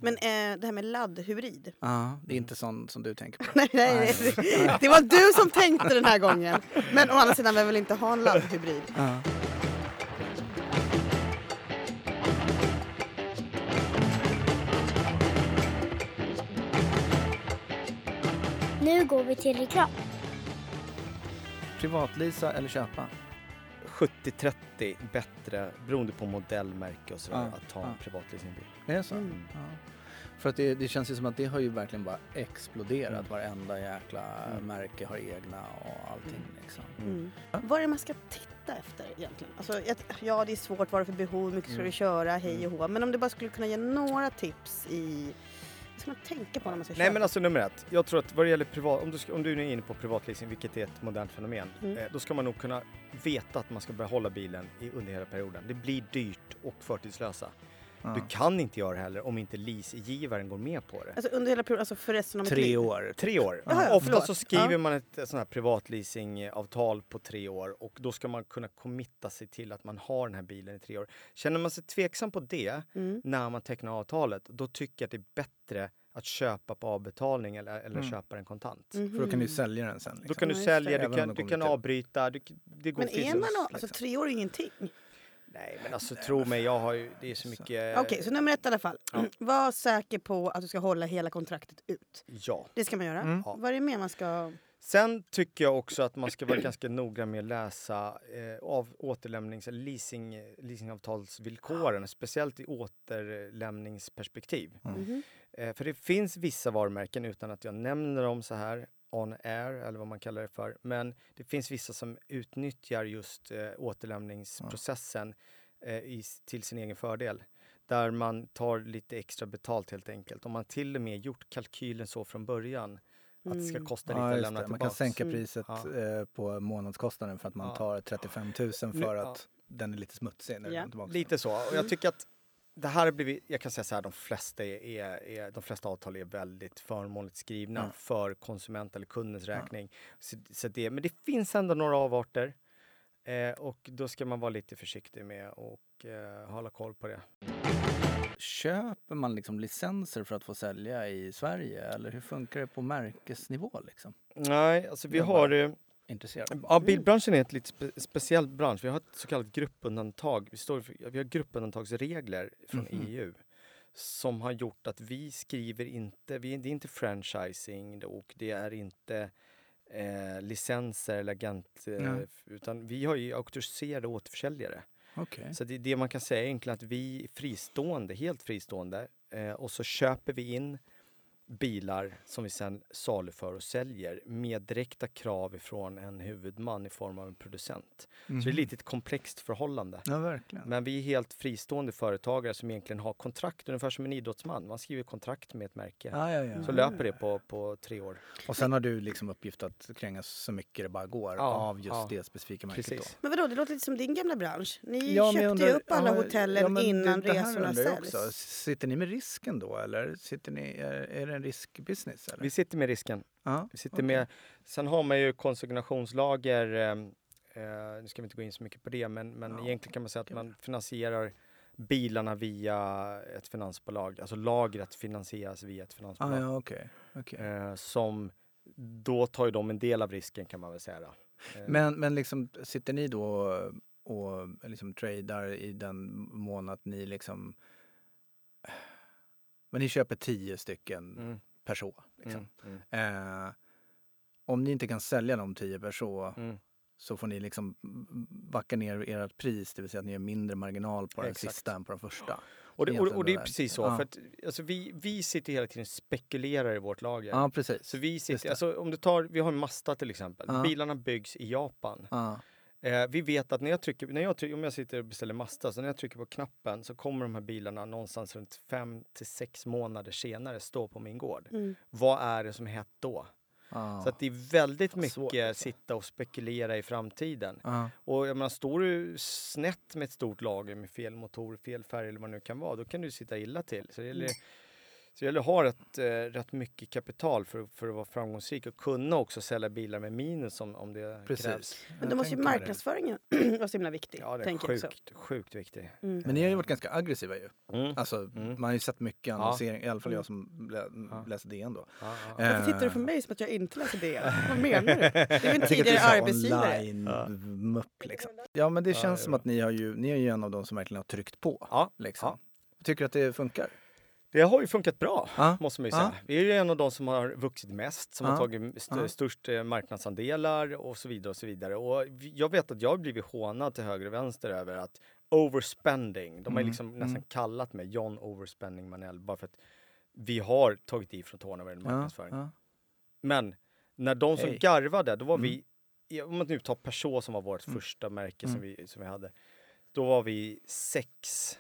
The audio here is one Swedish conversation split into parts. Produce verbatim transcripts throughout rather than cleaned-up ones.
Men eh, det här med laddhybrid. Ja, det är inte sånt som du tänker på. nej, nej, nej. Det var du som tänkte den här gången. Men å andra sidan vill väl inte ha en laddhybrid. Ja. Nu går vi till reklam. Privatlisa eller köpa? sjuttio trettio bättre beroende på modellmärke och sådär Ja, att ta ja. en privatleasingbil. Är det så? Mm. Ja. För att det, det känns ju som att det har ju verkligen bara exploderat. Mm. Varenda jäkla Mm. märke har egna och allting liksom. Mm. Vad är det man ska titta efter egentligen? Alltså, jag, ja, det är svårt. Vad är det för behov? Hur mycket ska Mm. du köra? Hej och hå. Men om du bara skulle kunna ge några tips i... Vad ska man tänka på när man ska köpa? Nej men alltså nummer ett. Jag tror att vad det gäller privat, om du, ska, om du är inne på privatleasing, vilket är ett modernt fenomen, Mm. eh, då ska man nog kunna veta att man ska behålla bilen i, under hela perioden. Det blir dyrt och förtidslösa. Ja. Du kan inte göra det heller om inte leasegivaren går med på det. Alltså under hela perioden, alltså för resten av mitt Tre liv. år. Tre år. Jaha, ja, Ofta förlåt. så skriver Ja. man ett, ett sånt här privatleasingavtal på tre år och då ska man kunna committa sig till att man har den här bilen i tre år. Känner man sig tveksam på det Mm. när man tecknar avtalet, då tycker jag att det är bättre att köpa på avbetalning eller, eller Mm. köpa den kontant. Mhm. För då kan du sälja den sen. Liksom. Då kan du Ja, just sälja, det. du Även kan, om det du går kan mycket. avbryta. Du, det går Men finns är en- man då, alltså liksom. tre år är ingenting. Nej men alltså tro mig, jag har ju, det är så mycket... Okej, så nummer ett i alla fall. Ja. Var säker på att du ska hålla hela kontraktet ut. Ja. Det ska man göra. Mm. Ja. Vad är det mer man ska... Sen tycker jag också att man ska vara ganska noga med att läsa eh, av återlämnings- eller leasing, leasingavtalsvillkoren, speciellt i återlämningsperspektiv. Mhm. Eh, för det finns vissa varumärken, utan att jag nämner dem så här on air eller vad man kallar det för, men det finns vissa som utnyttjar just eh, återlämningsprocessen eh, i, till sin egen fördel. Där man tar lite extra betalt helt enkelt. Om man till och med gjort kalkylen så från början att det ska Mm. kosta lite Ja, att just lämna det. Man tillbaka. kan sänka Mm. priset Ja. eh, på månadskostnaden för att man Ja. tar trettiofem tusen Nu- för ja. att den är lite smutsig när du Ja. kommer tillbaka. Lite så. Och jag tycker att det här har blivit, jag kan säga så här, de flesta, är, är, är, de flesta avtal är väldigt förmånligt skrivna Ja. för konsument eller kundens räkning. Så, så det, men det finns ändå några avarter eh, och då ska man vara lite försiktig med och eh, hålla koll på det. Köper man liksom licenser för att få sälja i Sverige? Eller hur funkar det på märkesnivå liksom? Nej, alltså vi Jag har... bara- eh, Intresserad. Ja, bilbranschen är ett lite spe, speciellt bransch. Vi har ett så kallat gruppundantag. Vi, står för, vi har gruppundantagsregler från Mhm. E U som har gjort att vi skriver inte, vi, det är inte franchising och det är inte eh, licenser eller agent, eh, Nej. utan vi har ju auktoriserade återförsäljare. Okej. Så det, det man kan säga är egentligen att vi är fristående, helt fristående eh, och så köper vi in bilar som vi sedan saluför och säljer med direkta krav ifrån en huvudman i form av en producent. Så det är lite ett komplext förhållande. Ja, verkligen. Men vi är helt fristående företagare som egentligen har kontrakt, ungefär som en idrottsman. Man skriver kontrakt med ett märke. Ja, ja, ja. Så löper det på, på tre år. Och sen har du liksom uppgift att kränga så mycket det bara går Ja, av just ja. det specifika märket Precis. då. Men vadå, det låter lite som din gamla bransch. Ni Ja, men köpte jag undrar- ju upp alla ja, hotellen ja, men innan det, det här resorna undrar jag säljs. också. Sitter ni med risken då eller sitter ni, är, är det en riskbusiness? Eller? Vi sitter med risken. Ja, Vi sitter okej. med, sen har man ju konsignationslager, eh, eh, nu ska vi inte gå in så mycket på det, men, men Ja, egentligen kan man säga att okej. man finansierar bilarna via ett finansbolag. Alltså lagret finansieras via ett Ah, finansbolag. ja, okej. okej. eh, som då tar ju de en del av risken kan man väl säga. Då. Eh, Men, men liksom, sitter ni då och, och liksom tradar i den mån att ni liksom... Men ni köper tio stycken mm, per så. Liksom. mm, mm, Eh, om ni inte kan sälja de tio per så mm. så får ni liksom backa ner ert pris, det vill säga att ni har mindre marginal på den Exakt. sista än på den första. Och, det, och, och det är Egentligen precis så. Ja. För att, alltså, vi, vi sitter hela tiden och spekulerar i vårt lager. Ja, precis. Så vi Just sitter, det. alltså, om du tar, vi har en Mazda till exempel. Ja. Bilarna byggs i Japan. Ja, Eh, vi vet att när jag trycker, när jag trycker, om jag sitter och beställer Mazda, så när jag trycker på knappen så kommer de här bilarna någonstans runt fem till sex månader senare stå på min gård. Mm. Vad är det som är hett då? ja. Så att det är väldigt Vad mycket svårt, alltså. sitta och spekulera i framtiden. ja. Och jag menar, står du snett med ett stort lager med fel motor, fel färg eller vad det nu kan vara, då kan du sitta illa till. Så det gäller, Så det gäller att ha rätt, eh, rätt mycket kapital för, för att vara framgångsrik och kunna också sälja bilar med minus om, om det Precis. krävs. Men då måste ju tänker mig det. marknadsföringen vara så himla viktig. Ja, det är tänker jag också. sjukt, sjukt viktigt. Mm. Men ni har ju varit ganska aggressiva ju. Mm. Alltså, Mm. man har ju sett mycket Ja. annonsering, i alla fall jag som lä- Ja. läser D N då. Ja, ja. Eh, Varför tittar du på mig som att jag inte läser det? Vad menar du? Det är ju en Jag tänker att det tidigare är så här arbetsgivare. online-mupp liksom. Ja, men det Ja, känns ja. som att ni har ju, ni är ju en av de som verkligen har tryckt på. Ja, Liksom. ja. Tycker att det funkar? Det har ju funkat bra, Ja. måste man ju Ja. säga. Vi är ju en av de som har vuxit mest, som Ja. har tagit st- Ja. störst eh, marknadsandelar och så vidare och så vidare. Och vi- jag vet att jag har blivit hånad till höger och vänster över att overspending, de har Mm. liksom nästan Mm. kallat mig John Overspending Manell bara för att vi har tagit i från tårna vad det gäller Ja, marknadsföring. ja. Men när de som Hej. garvade, då var Mm. vi, i- om man nu tar Peugeot som var vårt Mm. första märke Mm. som, vi, som vi hade, då var vi sex,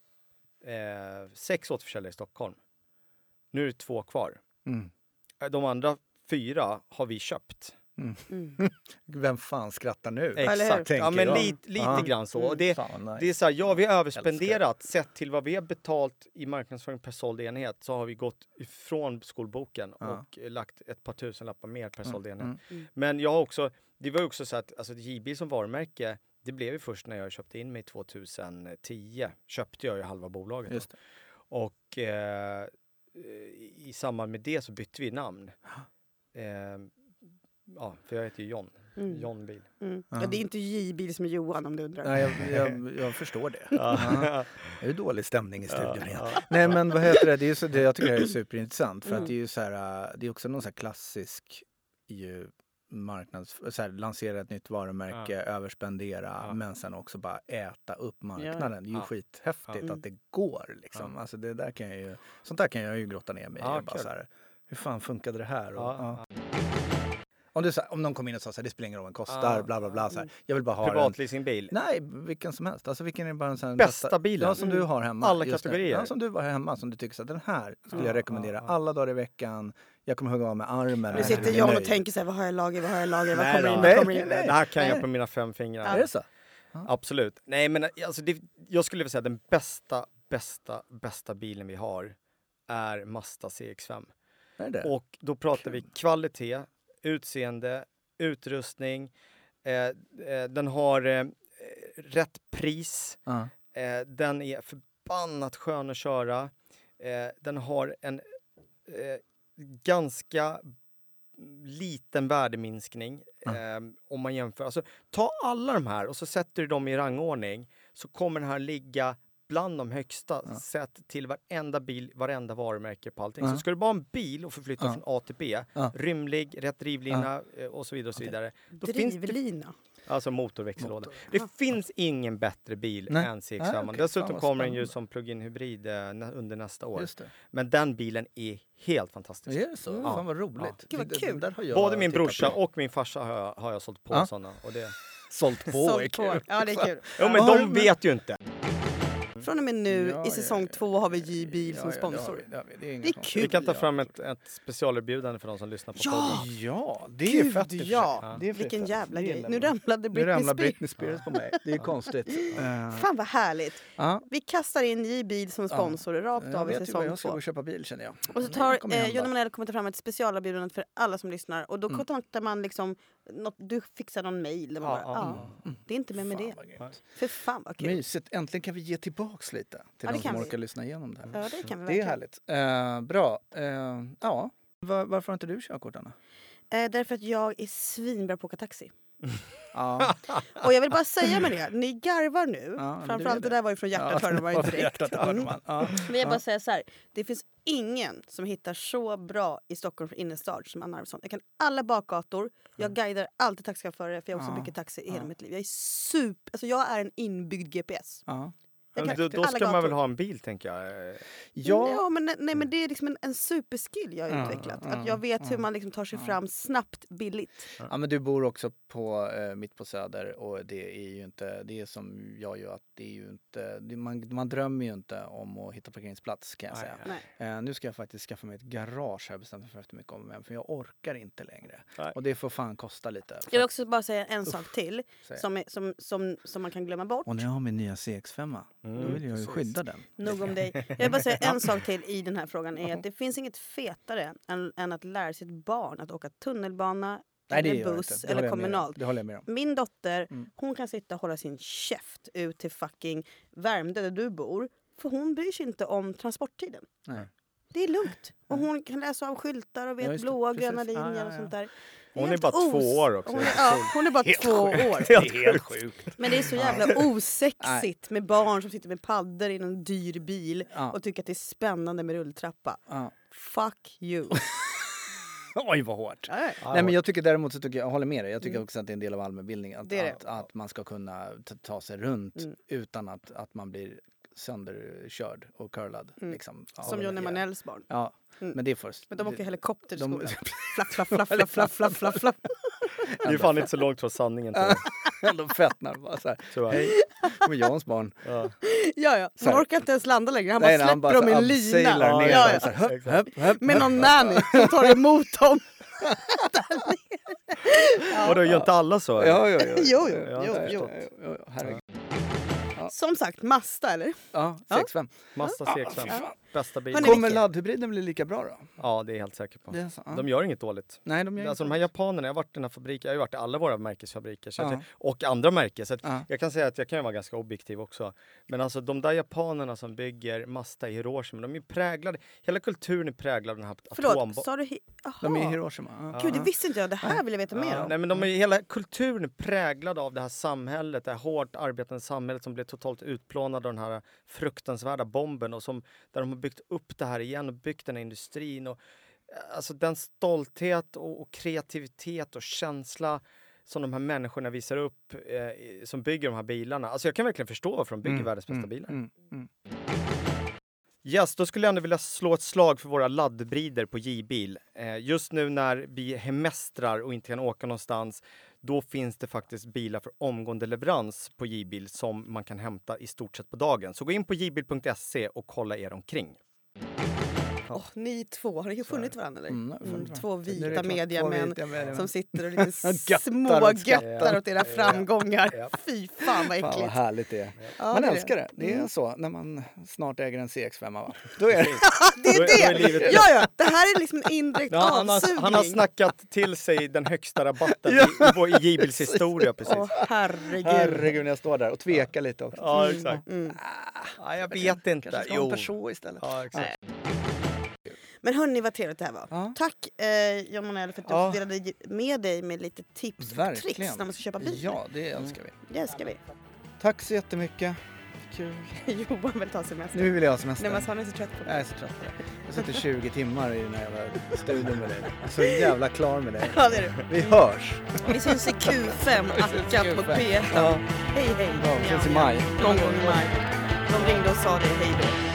eh, sex återförsäljare i Stockholm. Nu är det två kvar. Mm. De andra fyra har vi köpt. Mm. Vem fan skrattar nu? Eller hur? Exakt. Tänker Ja, men jag. lite, lite Ja. grann så. Mm. Och det, Fan vad nice. det är så här, ja, vi har överspenderat. Sett till vad vi har betalt i marknadsföring per såld enhet så har vi gått ifrån skolboken Ja. och eh, lagt ett par tusen lappar mer per såld enhet. Mm. Mm. Men jag har också, det var ju också så att alltså, J-bil som varumärke, det blev ju först när jag köpte in mig tjugohundratio. Köpte jag ju halva bolaget. Just Då. det. Och eh, i samband med det så bytte vi namn. Eh, ja, för jag heter ju John. Mm. John Bil. Mm. Ja. Ja, det är inte J-bil som är Johan om du undrar. Nej, jag, jag, jag förstår det. Ja. Ja. Det är ju dålig stämning i studion Ja, igen. ja. Nej, men vad heter det? Det är ju så, det, jag tycker det här är superintressant. För Mm. att det är ju så här, äh, det är också någon så här klassisk ju, marknads... Så här, lansera ett nytt varumärke, överspendera, Ja. men sen också bara äta upp marknaden. Det är ju Ja. skithäftigt Ja. att det går liksom. Ja. Alltså det där kan jag ju, sånt där kan jag ju grotta ner mig i. Ja, Jag bara kul. så här, hur fan funkade det här? Och, Ja, ja. Om, du, så här, om någon kom in och sa så här, det spelar ingen roll vad den kostar, Ja. bla bla bla. Så här, jag vill bara ha en... Privatleasingbil. Nej, vilken som helst. Alltså vilken är bara en sån här Bästa bilen. Ja, som du har hemma. Alla Just det. kategorier. Ja, som du har hemma. Som du tycker så att den här skulle Ja, jag rekommendera ja, ja. alla dagar i veckan. Jag kommer hugga av med armen. Nu Jag sitter blir John och nöjd. tänker så här, vad har jag i lager, vad har jag i lager, vad Nej kommer då. in, Nej, vad kommer in? nej. Det här kan jag Nej. på mina fem fingrar. Är det så? Absolut. Nej, men alltså, det, jag skulle vilja säga att den bästa, bästa, bästa bilen vi har är Mazda C X fem. Är det? Och då pratar vi kvalitet, utseende, utrustning. Eh, eh, den har eh, rätt pris. Ja. Eh, den är förbannat skön att köra. Eh, den har en eh, ganska liten värdeminskning Ja. eh, om man jämför. Alltså, ta alla de här och så sätter du dem i rangordning så kommer den här ligga bland de högsta Ja. sett till varenda bil, varenda varumärke på allting. Ja. Så ska du bara ha en bil och förflytta Ja. från A till B, Ja. rymlig, rätt drivlina eh, och så vidare och så Okej. vidare. Då finns det, Drivlina. alltså motorväxellåda. Motor. Det finns ingen bättre bil Nej. än C X Nej, fem. okej. Fan Dessutom vad kommer den ju spännande. som plug-in hybrid eh, nä- under nästa år. Just det. Men den bilen är helt fantastisk. Är det så? Mm. Fan vad roligt. Gud, vad Det- det kul. där har jag Både min tittat brorsa på. och min farsa har jag, har jag sålt på Ja. sådana. Och det... Sålt på Sålt är på. kul. Ja, det är kul. Jo, men Ja, de men- vet ju inte. Från och med nu Ja, i säsong ja, ja. två har vi J-bil som Ja, ja, det har sponsor. vi, det har vi. Det är, inga Det är konstigt. kul. Vi kan ta Ja. fram ett, ett specialerbjudande för de som lyssnar på Ja! podden. Ja, det är Gud, fett. i och för sig. ja. Det är Vilken fett. jävla Det grej. gillar Nu vi. ramlade Nu Britney ramlar Spears. Britney Spears på mig. Det är konstigt. Eh, Fan vad härligt. ja. Vi kastar in J-bil som sponsor rakt Jag av i vet ju vad säsong jag ska gå två. och köpa bil känner jag. Och så Det tar kommer eh, hända. John Emanuel kommer ta fram ett specialerbjudande för alla som lyssnar. Och då Mm. kontaktar man liksom, något, du fixar någon mail. Där man Ja, bara, ja. ja. Det är inte mer med Fan det. vad grymt. För fan vad kul. Mysigt. Äntligen kan vi ge tillbaks lite till Ja, det de som kan vi. orkar lyssna igenom det här. Ja, det kan vi Det är verkligen. härligt. Eh, bra. Eh, ja. Var, varför har inte du körkort, Anna? Eh, därför att jag är svinbra på att åka taxi. Ja. Och jag vill bara säga med det, ni garvar nu. Ja, men du Framförallt är det det. där var ju från hjärtat, hörde man ju direkt. Hjärtat, hörde Mm. man. Ja. Men jag bara Ja. säga så här, det finns ingen som hittar så bra i Stockholms innerstad som Anna Arvidsson. Jag kan alla bakgator, jag guidar alltid taxichaufförer för jag har också Ja. mycket taxi i Ja. hela mitt liv. Jag är super, alltså jag är en inbyggd G P S. Ja. Jag Men kan då, då alla ska man gator. väl ha en bil, tänker jag. Ja, Ja. men, nej, men det är liksom en, en superskill jag har Ja, utvecklat. ja, att jag vet hur ja, man liksom tar sig ja. fram snabbt, billigt. Ja, men du bor också på eh, mitt på Söder och det är ju inte, det är som jag gör att det är ju inte, det, man, man drömmer ju inte om att hitta parkeringsplats kan jag Nej, säga. Nej. Eh, nu ska jag faktiskt skaffa mig ett garage har jag bestämt mig för efter mycket om men för jag orkar inte längre. Nej. Och det får fan kosta lite. Jag vill också bara säga en sak till Säg. som, är, som, som, som man kan glömma bort. Och när jag har min nya C X fem Mm. Mm, Då vill jag ju precis. skydda den. Nog om dig. Jag vill bara säga en sak till i den här frågan. Är att det finns inget fetare än, än att lära sitt barn att åka tunnelbana, Nej, det eller gör jag buss inte. Det håller eller jag med om. kommunalt. Det håller jag med om. Min dotter, Mm. hon kan sitta och hålla sin käft ut till fucking Värmdö där du bor. För hon bryr sig inte om transporttiden. Nej. Det är lugnt. Och hon kan läsa av skyltar och vet Ja, just det. blåa och gröna Precis. linjer Ja, ja, och ja. sånt där. Det Hon är helt bara os- två år också. Hon är, ja, hon är bara två år. Det är helt sjukt. Men det är så jävla osexigt med barn som sitter med paddor i en dyr bil Ja. och tycker att det är spännande med rulltrappa. Ja. Fuck you. Oj, vad hårt. Ja, ja. Ja, Nej, men jag tycker däremot så tycker jag, jag håller med dig. Jag tycker Mm. också att det är en del av allmänbildning. Att, Det är det. att, att man ska kunna ta, ta sig runt Mm. utan att, att man blir sönderkörd och curlad. Mm. Liksom. Ja, Som det- Johnny Manells barn. Ja, Mm. men det är först. Men de åker det- helikopter till de- skolan. Flapp, flapp, flapp, flapp, flapp, flapp, flapp, flapp. Det är fan inte så långt från sanningen. Tror jag. De fettnar bara så här. Tyvärr. Hej, med Jans barn. Ja. Ja, ja. Så här. Han orkar inte ens landa längre. Han bara Nej, nej, släpper han bara dem i en så lina. abseilar ner. Ja, ja. Så här, höpp, höpp, höpp, Med höpp. någon nanny som tar emot dem. Och då gör inte alla så? Ja, ja, ja. Jo, jo, Ja, jo, ja, jo. ja, ja, ja, herregud. Som sagt, Mazda eller? Ja, Ja. C X fem. Mazda C X fem. Ja, fy fan. Bästa bilen. Hörni, Kommer vilket- laddhybriden bli lika bra då? Ja, det är jag helt säker på. Det är så, ja. De gör inget dåligt. Nej, de gör Alltså inte de här det. japanerna, jag har varit i den här fabriken, jag har ju varit i alla våra märkesfabriker så att Ja. jag, och andra märken. Så att Ja. jag kan säga att jag kan vara ganska objektiv också. Men alltså de där japanerna som bygger Mazda i Hiroshima, de är ju präglade, hela kulturen är präglad av den här Förlåt, atombomben. sa du... Hi- Aha. De är i Hiroshima. Ja. Gud, det visste inte jag. Det här vill jag veta mer Ja, om. nej, men de är, hela kulturen är präglad av det här samhället, det här hårt arbetande samhället som blev totalt utplånad av den här fruktansvärda bomben och som, där de har byggt upp det här igen och byggt den här industrin. Och, alltså den stolthet och, och kreativitet och känsla som de här människorna visar upp eh, som bygger de här bilarna. Alltså jag kan verkligen förstå varför de bygger Mm, världens bästa mm, bilar. mm, mm. Yes, då skulle jag ändå vilja slå ett slag för våra laddhybrider på J-bil. Eh, just nu när vi hemestrar och inte kan åka någonstans, då finns det faktiskt bilar för omgående leverans på J-bil som man kan hämta i stort sett på dagen. Så gå in på j bil punkt se och kolla er omkring. Åh, ni två, har ni funnit varandra eller? Mm, Mm, fan. två Det är vita klart, två mediamän vita mediamän. som sitter och lite Göttar små åt göttar åt era framgångar. Ja. Fy fan vad Fan vad äckligt. härligt det är. Ja, Man det är älskar det. Det är Mm. så när man snart äger en C X fem. Va? Då är det. Det Då är- då är är livet- det! Ja, ja, det här är liksom en indirekt Ja, han, har, avsugning. han har snackat till sig den högsta rabatten Ja, i, i, vår- i J-bils historia precis. Åh, herregud. Herregud när jag står där och tvekar lite också. Ja, exakt. Mm. Ja, jag vet inte. Kanske ska ha en Peugeot istället. Ja, exakt. Men hörni, vad trevligt det här var. Ja. Tack eh, John Monell för att du Ja. delade med dig med lite tips och Verkligen. tricks när man ska köpa bil. Ja, det älskar vi. Det älskar vi. Tack så jättemycket. Kul. Johan vill ta semester. Nu vill jag ha Nej, semester. men han är så trött på Jag det. är så trött på det. Jag sitter tjugo timmar i den här jävla studion med dig. Jag är så jävla klar med dig. Ja, det är det. Vi hörs. Vi syns i Q fem, Akka på P ett. Ja, Hej, hej. ja, vi syns i maj. Någon gång i maj. De ringde och sa det, hej då.